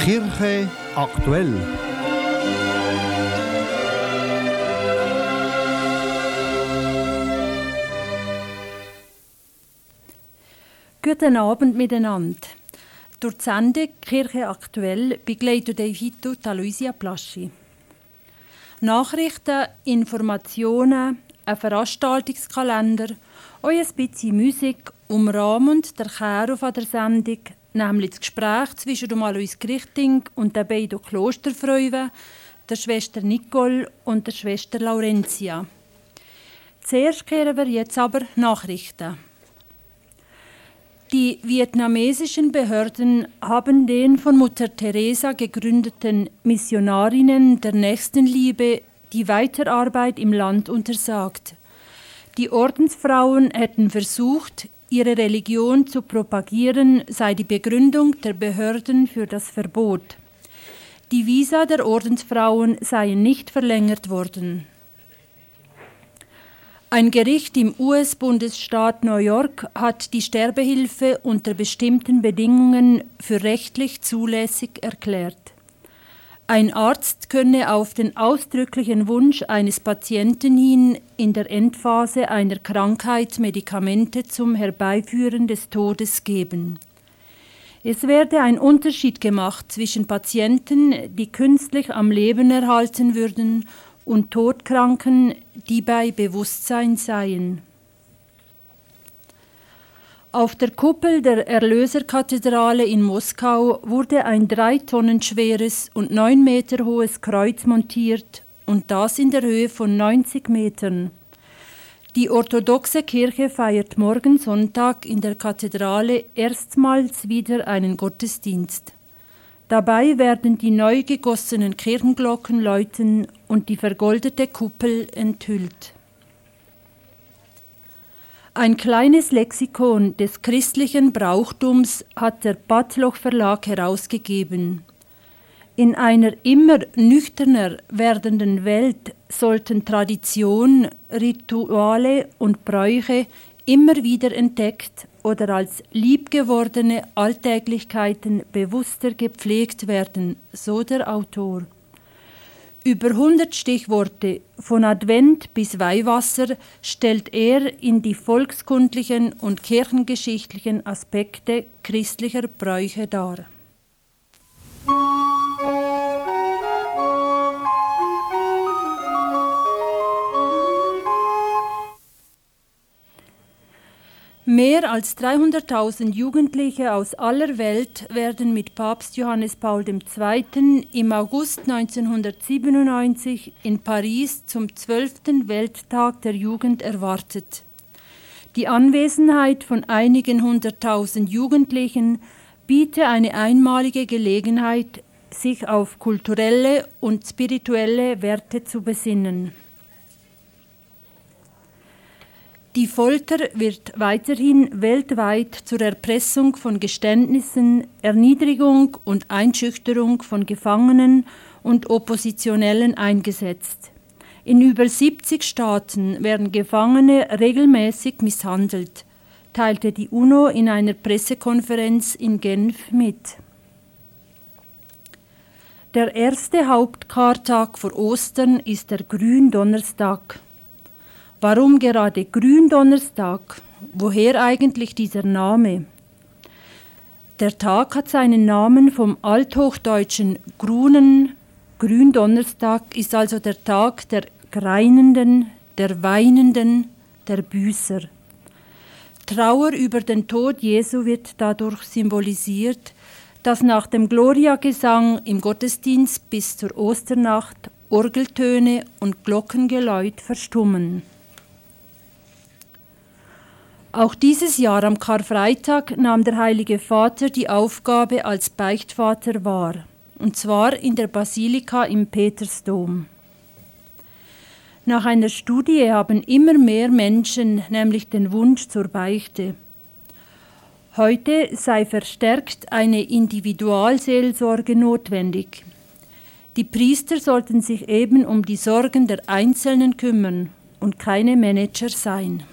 Kirche aktuell. Guten Abend miteinander. Durch die Sendung Kirche aktuell begleitet euch heute Aloysia Plaschi. Nachrichten, Informationen, ein Veranstaltungskalender, auch ein bisschen Musik umrahmend der Kern von der Sendung, nämlich das Gespräch zwischen dem Alois Grichting und den beiden Klosterfrauen, der Schwester Nicole und der Schwester Laurentia. Zuerst kehren wir jetzt aber Nachrichten. Die vietnamesischen Behörden haben den von Mutter Teresa gegründeten Missionarinnen der Nächstenliebe die Weiterarbeit im Land untersagt. Die Ordensfrauen hätten versucht, ihre Religion zu propagieren, sei die Begründung der Behörden für das Verbot. Die Visa der Ordensfrauen seien nicht verlängert worden. Ein Gericht im US-Bundesstaat New York hat die Sterbehilfe unter bestimmten Bedingungen für rechtlich zulässig erklärt. Ein Arzt könne auf den ausdrücklichen Wunsch eines Patienten hin in der Endphase einer Krankheit Medikamente zum Herbeiführen des Todes geben. Es werde ein Unterschied gemacht zwischen Patienten, die künstlich am Leben erhalten würden, und Todkranken, die bei Bewusstsein seien. Auf der Kuppel der Erlöserkathedrale in Moskau wurde ein 3 Tonnen schweres und 9 Meter hohes Kreuz montiert, und das in der Höhe von 90 Metern. Die orthodoxe Kirche feiert morgen Sonntag in der Kathedrale erstmals wieder einen Gottesdienst. Dabei werden die neu gegossenen Kirchenglocken läuten und die vergoldete Kuppel enthüllt. Ein kleines Lexikon des christlichen Brauchtums hat der Pattloch Verlag herausgegeben. In einer immer nüchterner werdenden Welt sollten Tradition, Rituale und Bräuche immer wieder entdeckt oder als liebgewordene Alltäglichkeiten bewusster gepflegt werden, so der Autor. Über 100 Stichworte von Advent bis Weihwasser stellt er in die volkskundlichen und kirchengeschichtlichen Aspekte christlicher Bräuche dar. Mehr als 300.000 Jugendliche aus aller Welt werden mit Papst Johannes Paul II. Im August 1997 in Paris zum 12. Welttag der Jugend erwartet. Die Anwesenheit von einigen 100.000 Jugendlichen biete eine einmalige Gelegenheit, sich auf kulturelle und spirituelle Werte zu besinnen. Die Folter wird weiterhin weltweit zur Erpressung von Geständnissen, Erniedrigung und Einschüchterung von Gefangenen und Oppositionellen eingesetzt. In über 70 Staaten werden Gefangene regelmäßig misshandelt, teilte die UNO in einer Pressekonferenz in Genf mit. Der erste Hauptkartag vor Ostern ist der Gründonnerstag. Warum gerade Gründonnerstag? Woher eigentlich dieser Name? Der Tag hat seinen Namen vom althochdeutschen Grunen. Gründonnerstag ist also der Tag der Greinenden, der Weinenden, der Büßer. Trauer über den Tod Jesu wird dadurch symbolisiert, dass nach dem Gloria-Gesang im Gottesdienst bis zur Osternacht Orgeltöne und Glockengeläut verstummen. Auch dieses Jahr am Karfreitag nahm der Heilige Vater die Aufgabe als Beichtvater wahr, und zwar in der Basilika im Petersdom. Nach einer Studie haben immer mehr Menschen nämlich den Wunsch zur Beichte. Heute sei verstärkt eine Individualseelsorge notwendig. Die Priester sollten sich eben um die Sorgen der Einzelnen kümmern und keine Manager sein.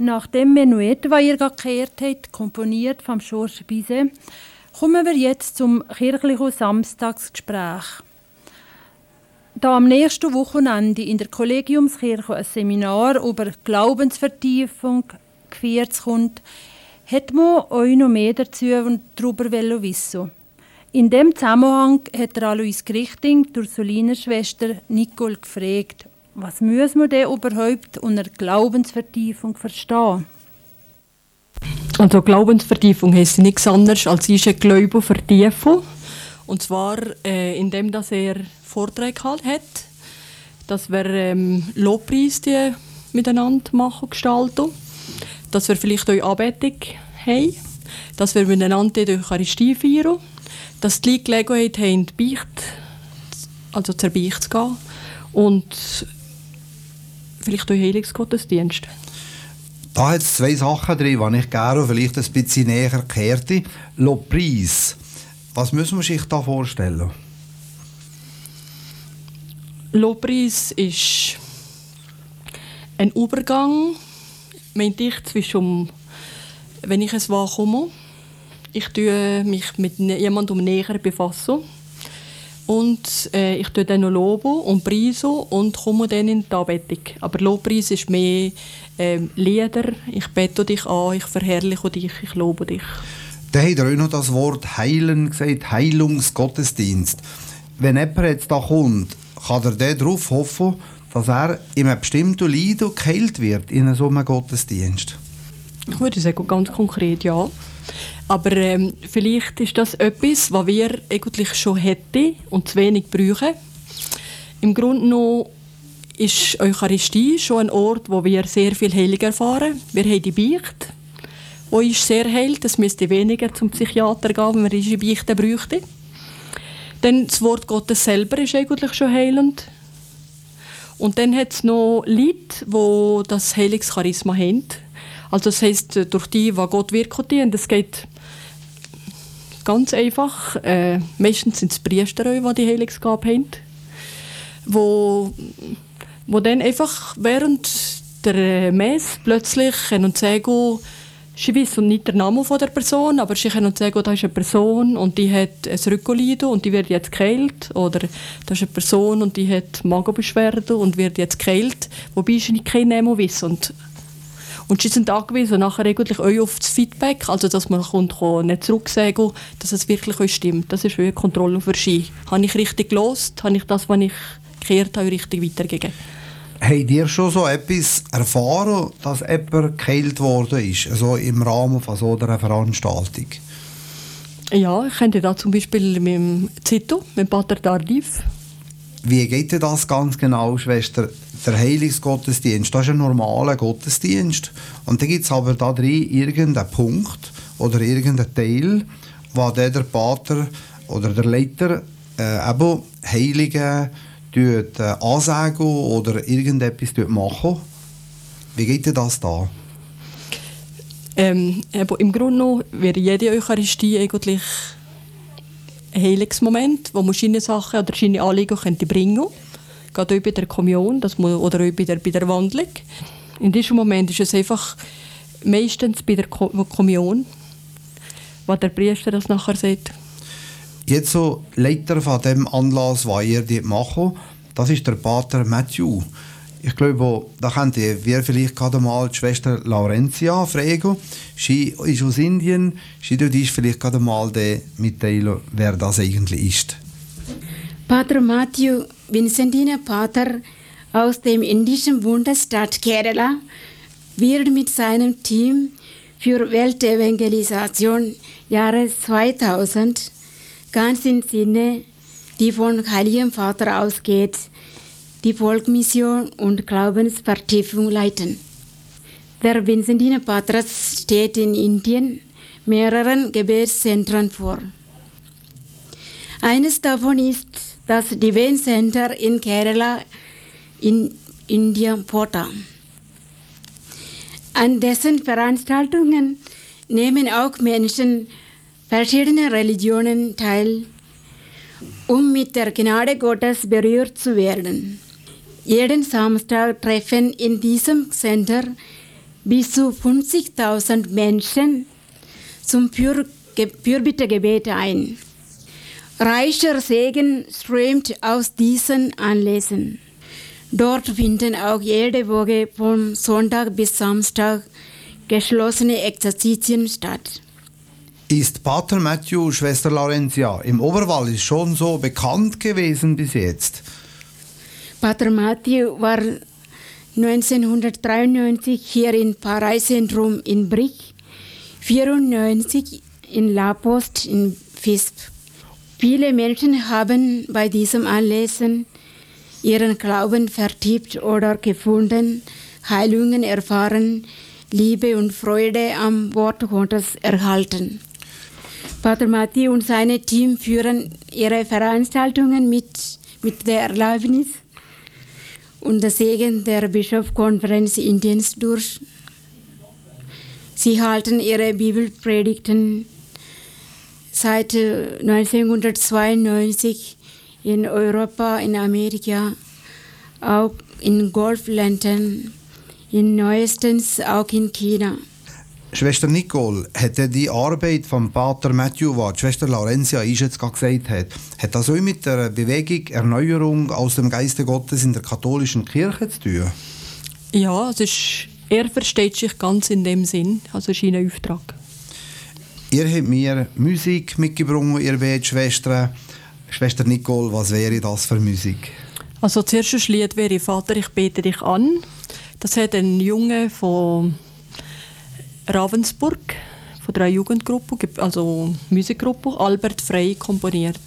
Nach dem Menuett, das ihr gekehrt habt, komponiert vom Georges Bizet, kommen wir jetzt zum kirchlichen Samstagsgespräch. Da am nächsten Wochenende in der Kollegiumskirche ein Seminar über Glaubensvertiefung geführt kommt, hat man euch noch mehr dazu und darüber wissen. In dem Zusammenhang hat Alois Grichting, die Ursulinerschwester Nicole, gefragt, was muss man denn überhaupt unter Glaubensvertiefung verstehen? Also Glaubensvertiefung heisst nichts anderes als ist ein Glaube vertiefen. Und zwar indem dass er Vorträge hat, dass wir Lobpreis miteinander machen, gestalten, dass wir vielleicht auch Anbetung haben, dass wir miteinander die Eucharistie feiern, dass die Leute Gelegenheit haben, zur Beichte zu gehen und vielleicht auch Heilungsgottesdienst. Da hat es 2 Sachen drin, die ich gerne vielleicht ein bisschen näher kehrte. Lobpreis. Was müssen wir sich da vorstellen? Lobpreis ist ein Übergang, meinte ich, zwischen, wenn ich es wahrkomme, ich tue mich mit jemandem näher befassen und ich tue dann noch loben und preisen und komme dann in die Anbetung. Aber Lobpreis ist mehr Lieder, ich bete dich an, ich verherrliche dich, ich lobe dich. Da hat er auch noch das Wort Heilen gesagt, Heilungsgottesdienst. Wenn jemand jetzt da kommt, kann er darauf hoffen, dass er in einem bestimmten Leiden geheilt wird in so einem Gottesdienst? Ich würde sagen, ganz konkret ja. Aber vielleicht ist das etwas, was wir eigentlich schon hätten und zu wenig brauchen. Im Grunde genommen ist Eucharistie schon ein Ort, wo wir sehr viel Heilung erfahren. Wir haben die Beichte, die uns sehr heilt. Es müsste weniger zum Psychiater gehen, wenn wir diese Beichte bräuchten. Dann das Wort Gottes selber ist eigentlich schon heilend. Und dann hat es noch Leute, die das Heilungscharisma haben. Also das heisst, durch die Gott wirkt, und das geht ganz einfach. Meistens sind es Priester, die die Heilungsgabe haben. Wo dann einfach während der Messe plötzlich sagen, sie wissen nicht den Namen der Person, aber sie können sagen, da ist eine Person und die hat ein Rückenleiden und die wird jetzt geheilt. Oder da ist eine Person und die hat Magenbeschwerden und wird jetzt geheilt. Wobei sie nicht keinen Namen wissen. Und sie sind angewiesen nachher eigentlich auch auf das Feedback, also dass man nicht zurücksagen, dass es wirklich euch stimmt. Das ist eine Kontrolle für sie. Habe ich richtig gehört? Habe ich das, was ich gehört habe, richtig weitergegeben? Habt ihr schon so etwas erfahren, dass jemand geheilt worden ist, also im Rahmen von so einer Veranstaltung? Ja, ich kenne da zum Beispiel mit dem Zito, mit Pater Tardif. Wie geht denn das ganz genau, Schwester? Der Heilungsgottesdienst, das ist ein normaler Gottesdienst. Und dann gibt es aber da drin irgendeinen Punkt oder irgendeinen Teil, wo der Pater oder der Leiter eben Heilige ansagen oder irgendetwas machen. Wie geht denn das da? Im Grunde genommen wäre jede Eucharistie eigentlich ein Heilungsmoment, wo man seine Sachen oder seine Anliegen bringen könnte. Gerade auch bei der Kommunion oder auch bei der Wandlung. In diesem Moment ist es einfach meistens bei der Kommunion, was der Priester das nachher sagt. Jetzt so Leiter von dem Anlass, was ihr macht, das ist der Pater Matthew. Ich glaube, da könnt ihr vielleicht gerade mal die Schwester Laurentia fragen. Sie ist aus Indien. Sie tut uns vielleicht gerade mal mitteilen, wer das eigentlich ist. Pater Matthew, Vincentiner Pater aus dem indischen Bundesstaat Kerala, wird mit seinem Team für Weltevangelisation Jahre 2000 ganz im Sinne, die von Heiligem Vater ausgeht, die Volksmission und Glaubensvertiefung leiten. Der Vincentiner Pater steht in Indien mehreren Gebetszentren vor. Eines davon ist das Divine Center in Kerala in India Pota. An dessen Veranstaltungen nehmen auch Menschen verschiedener Religionen teil, um mit der Gnade Gottes berührt zu werden. Jeden Samstag treffen in diesem Center bis zu 50.000 Menschen zum Fürbittegebet ein. Reicher Segen strömt aus diesen Anlässen. Dort finden auch jede Woche von Sonntag bis Samstag geschlossene Exerzitien statt. Ist Pater Matthew, Schwester Laurentia, im Oberwallis schon so bekannt gewesen bis jetzt? Pater Matthew war 1993 hier im Pfarreizentrum in Brich, 1994 in La Poste in Visp. Viele Menschen haben bei diesem Anlässen ihren Glauben vertieft oder gefunden, Heilungen erfahren, Liebe und Freude am Wort Gottes erhalten. Pater Matthew und sein Team führen ihre Veranstaltungen mit der Erlaubnis und der Segen der Bischofskonferenz Indiens durch. Sie halten ihre Bibelpredigten seit 1992 in Europa, in Amerika, auch in Golfländern, neuestens auch in China. Schwester Nicole, hat die Arbeit von Pater Matthew, was Schwester Laurentia jetzt gerade gesagt hat das auch mit der Bewegung Erneuerung aus dem Geiste Gottes in der katholischen Kirche zu tun? Ja, er versteht sich ganz in dem Sinn, also ist sein Auftrag. Ihr habt mir Musik mitgebracht, ihr beiden Schwestern. Schwester Nicole, was wäre das für Musik? Also das erste Lied wäre «Vater, ich bete dich an». Das hat ein Junge von Ravensburg, von der Jugendgruppe, also Musikgruppe, Albert Frey, komponiert.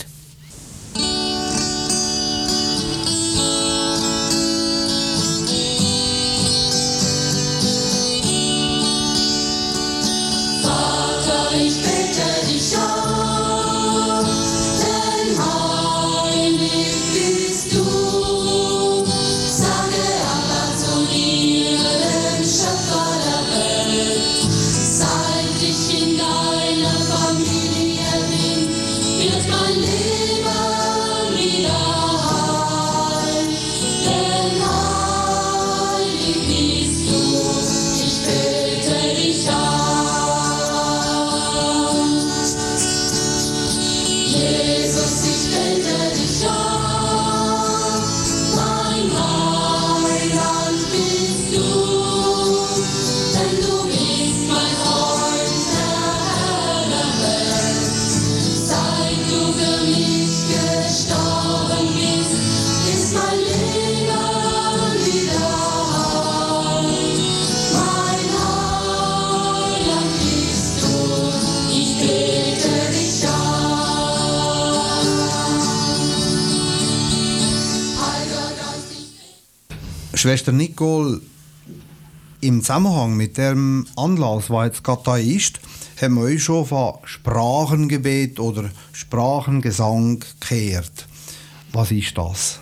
Schwester Nicole, im Zusammenhang mit dem Anlass, der jetzt gerade da ist, haben wir euch schon von Sprachengebet oder Sprachengesang gehört. Was ist das?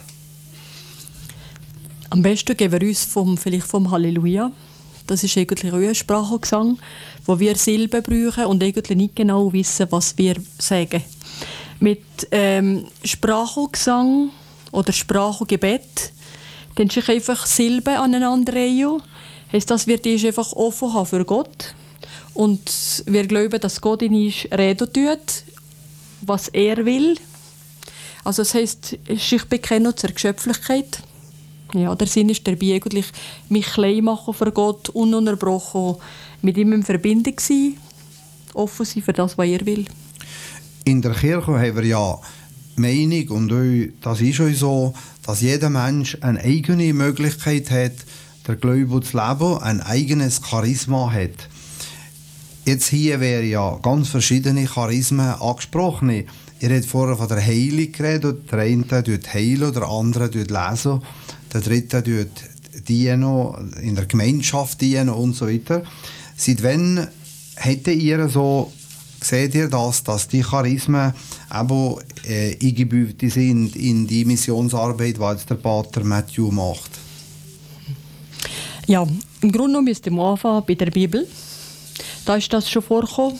Am besten geben wir uns vielleicht vom Halleluja. Das ist eigentlich auch ein Sprachengesang, wo wir Silben brauchen und eigentlich nicht genau wissen, was wir sagen. Mit Sprachengesang oder Sprachengebet dann sich einfach Silben aneinanderreihen. Heisst, dass wir die einfach offen haben für Gott. Und wir glauben, dass Gott in uns reden tut, was er will. Also das heisst, sich bekennen zur Geschöpflichkeit. Ja, der Sinn ist dabei eigentlich, mich klein machen für Gott, ununterbrochen mit ihm in Verbindung sein, offen sein für das, was er will. In der Kirche haben wir ja Meinung, und das ist auch so, dass jeder Mensch eine eigene Möglichkeit hat, der Glaube zu leben, ein eigenes Charisma hat. Jetzt hier wären ja ganz verschiedene Charismen angesprochen. Ihr habt vorher von der Heilung geredet. Der eine tut heilen, der andere tut lesen, der dritte tut dienen, in der Gemeinschaft dienen und so weiter. Seit wann hättet ihr so, seht ihr das, dass die Charismen eben eingebaut sind in die Missionsarbeit, die jetzt der Pater Matthew macht? Ja, im Grunde genommen müsste man anfangen bei der Bibel. Da ist das schon vorgekommen.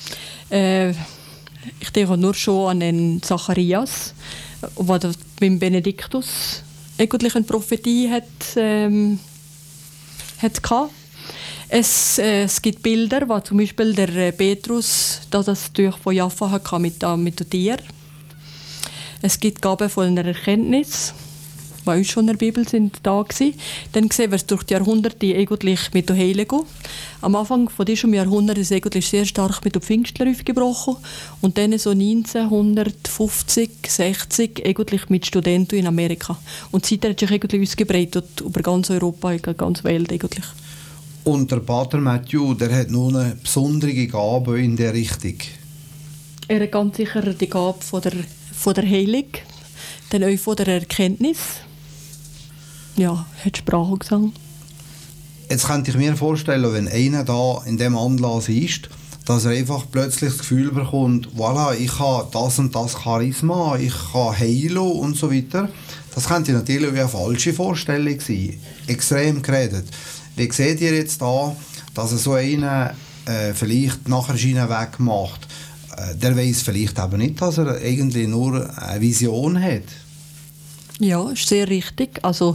Ich denke nur schon an den Zacharias, der beim Benediktus eigentlich eine Prophetie hatte. Es gibt Bilder, wo zum Beispiel der Petrus das Tuch von Jaffa hatte mit den Tieren. Es gibt Gaben von einer Erkenntnis, die uns schon in der Bibel sind, da gewesen. Dann sehen wir es durch die Jahrhunderte eigentlich mit den Heiligen. Am Anfang von diesem Jahrhundert ist es eigentlich sehr stark mit den Pfingstler aufgebrochen und dann so 1950, 60 eigentlich mit Studenten in Amerika. Und seitdem hat sich eigentlich ausgebreitet über ganz Europa, über ganz Welt eigentlich. Und der Pater Matthew, der hat noch eine besondere Gabe in der Richtung. Er hat ganz sicher die Gabe von der Heilung, dann auch von der Erkenntnis. Ja, hat Sprache gesagt. Jetzt könnte ich mir vorstellen, wenn einer da in dem Anlass ist, dass er einfach plötzlich das Gefühl bekommt, voilà, ich habe das und das Charisma, ich kann heilen und so weiter. Das könnte natürlich eine falsche Vorstellung sein. Extrem geredet. Wie seht ihr jetzt da, dass er so einen vielleicht nachher seinen Weg macht? Der weiss vielleicht eben nicht, dass er eigentlich nur eine Vision hat. Ja, ist sehr richtig. Also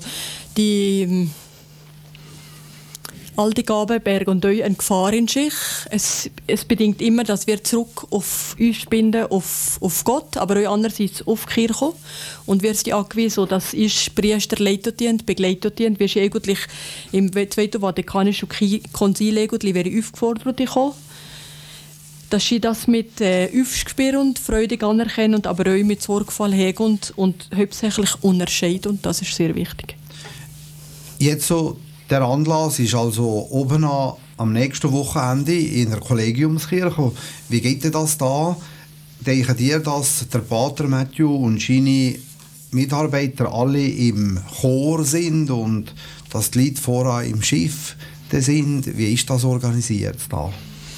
all die Gaben bergen euch eine Gefahr in sich. Es bedingt immer, dass wir zurück auf uns binden, auf Gott, aber auch andererseits auf die Kirche. Und wir sind angewiesen, dass ist Priester leitet, begleitet. Wir sind eigentlich im Zweiten Vatikanischen Konzil eigentlich aufgefordert gekommen, dass sie das mit Aufspür und Freude anerkennen, aber auch mit Sorgfalt hegen und hauptsächlich unterscheiden. Und das ist sehr wichtig. Jetzt so, der Anlass ist also oben am nächsten Wochenende in der Kollegiumskirche. Wie geht denn das da? Denken ihr, dass der Pater Matthew und seine Mitarbeiter alle im Chor sind und dass die Leute vorher im Schiff sind? Wie ist das organisiert da?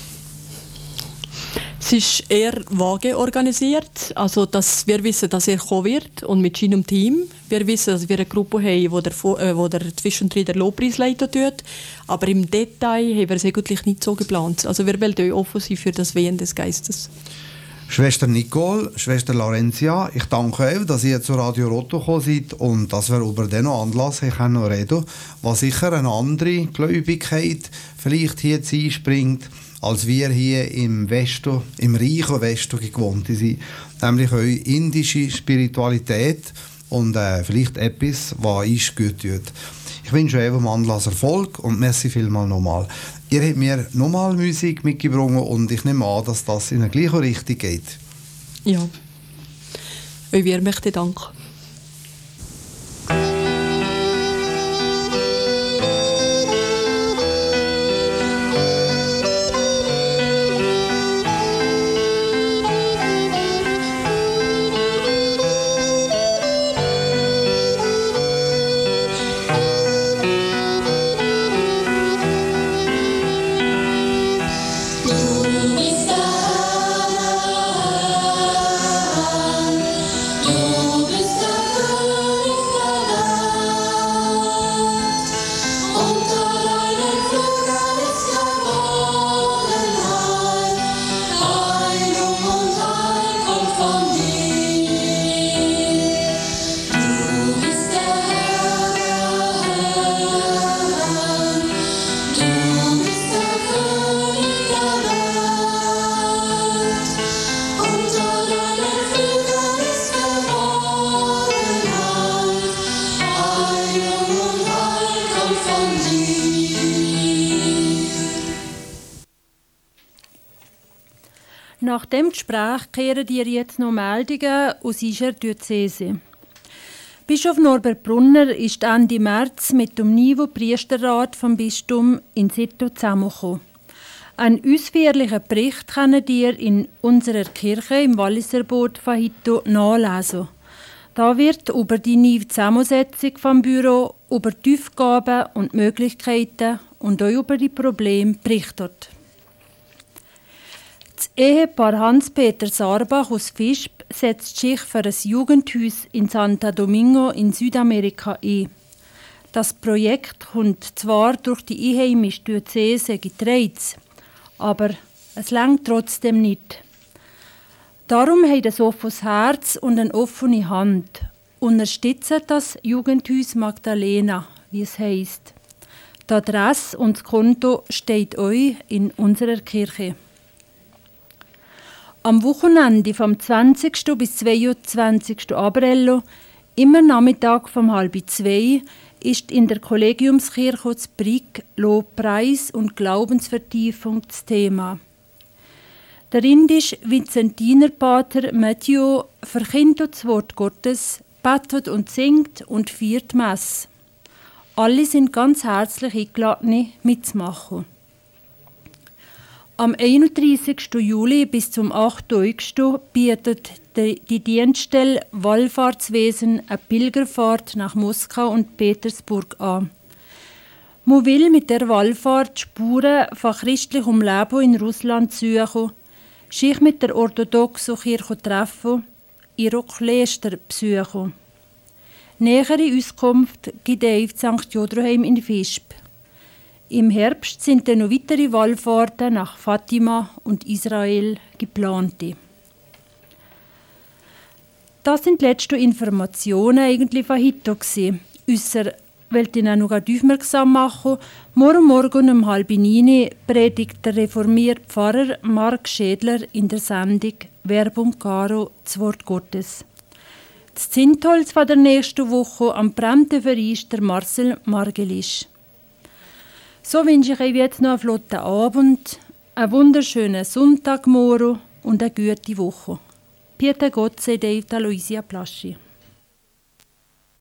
Es ist eher vage organisiert, also dass wir wissen, dass er kommen wird und mit seinem Team. Wir wissen, dass wir eine Gruppe haben, wo der zwischendrin der Lobpreis leitet tut, aber im Detail haben wir es eigentlich nicht so geplant. Also wir wollen offen sein für das Wehen des Geistes. Schwester Nicole, Schwester Laurentia, ich danke euch, dass ihr zu Radio Rotto gekommen seid und dass wir über diesen Anlass reden können, was sicher eine andere Gläubigkeit vielleicht hier einspringt, als wir hier im Westen, im reichen Westen gewohnt sind, nämlich eure indische Spiritualität und vielleicht etwas, was uns gut tut. Ich wünsche euch im Anlass Erfolg und merci vielmals nochmal. Ihr habt mir nochmal Musik mitgebracht und ich nehme an, dass das in die gleiche Richtung geht. Ja, wir möchten danken. Nach dem Gespräch kehren dir jetzt noch Meldungen aus unserer Diözese. Bischof Norbert Brunner ist Ende März mit dem Niveau-Priesterrat vom Bistum in Sito zusammengekommen. Einen ausführlichen Bericht könnt ihr in unserer Kirche im Walliserboot von Hito nachlesen. Da wird über die neue Zusammensetzung des Büros, über die Aufgaben und Möglichkeiten und auch über die Probleme berichtet. Das Ehepaar Hans-Peter Sarbach aus Visp setzt sich für ein Jugendhaus in Santo Domingo in Südamerika ein. Das Projekt kommt zwar durch die einheimische Diözese getragen, aber es reicht trotzdem nicht. Darum haben ein offenes Herz und eine offene Hand. Unterstützen das Jugendhaus Magdalena, wie es heisst. Die Adresse und das Konto steht euch in unserer Kirche. Am Wochenende vom 20. bis 22. April, immer Nachmittag vom 1:30, ist in der Kollegiumskirche zu Brig Lobpreis und Glaubensvertiefung das Thema. Der indisch-Vizentinerpater Matthew verkündet das Wort Gottes, betet und singt und feiert Messe. Alle sind ganz herzlich eingeladen, mitzumachen. Am 31. Juli bis zum 8. August bietet die Dienststelle Wallfahrtswesen eine Pilgerfahrt nach Moskau und Petersburg an. Man will mit der Wallfahrt Spuren von christlichem Leben in Russland suchen, sich mit der orthodoxen Kirche treffen, ihre Klöster besuchen. Nähere Auskunft gibt es auf St. Jodroheim in Visp. Im Herbst sind dann noch weitere Wallfahrten nach Fatima und Israel geplant. Das sind die letzten Informationen eigentlich von heute. Ausser wollte ich Ihnen noch aufmerksam machen, morgen um 8:30 predigt der reformierte Pfarrer Mark Schädler in der Sendung Verbum Caro, das Wort Gottes. Das Zündholz von der nächsten Woche am Bremdenverein ist der Marcel Margelisch. So wünsche ich euch jetzt noch einen flotten Abend, einen wunderschönen Sonntagmorgen und eine gute Woche. Pieter Gott sei Aloysia Plaschi.